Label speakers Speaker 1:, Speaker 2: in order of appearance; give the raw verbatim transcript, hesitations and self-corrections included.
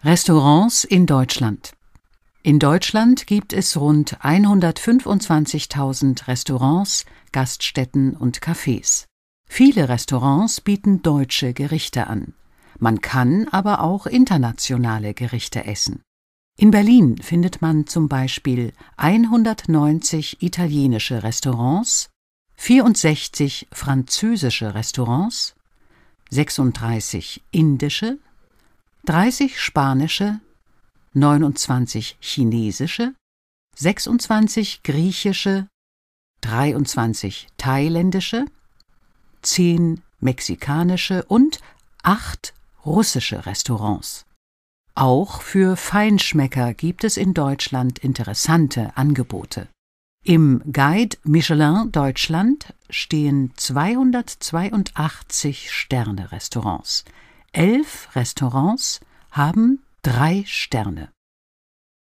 Speaker 1: Restaurants in Deutschland. In Deutschland gibt es rund hundertfünfundzwanzigtausend Restaurants, Gaststätten und Cafés. Viele Restaurants bieten deutsche Gerichte an. Man kann aber auch internationale Gerichte essen. In Berlin findet man zum Beispiel hundertneunzig italienische Restaurants, vierundsechzig französische Restaurants, sechsunddreißig indische, dreißig spanische, neunundzwanzig chinesische, sechsundzwanzig griechische, dreiundzwanzig thailändische, zehn mexikanische und acht russische Restaurants. Auch für Feinschmecker gibt es in Deutschland interessante Angebote. Im Guide Michelin Deutschland stehen zweihundertzweiundachtzig Sterne-Restaurants. Elf Restaurants haben drei Sterne.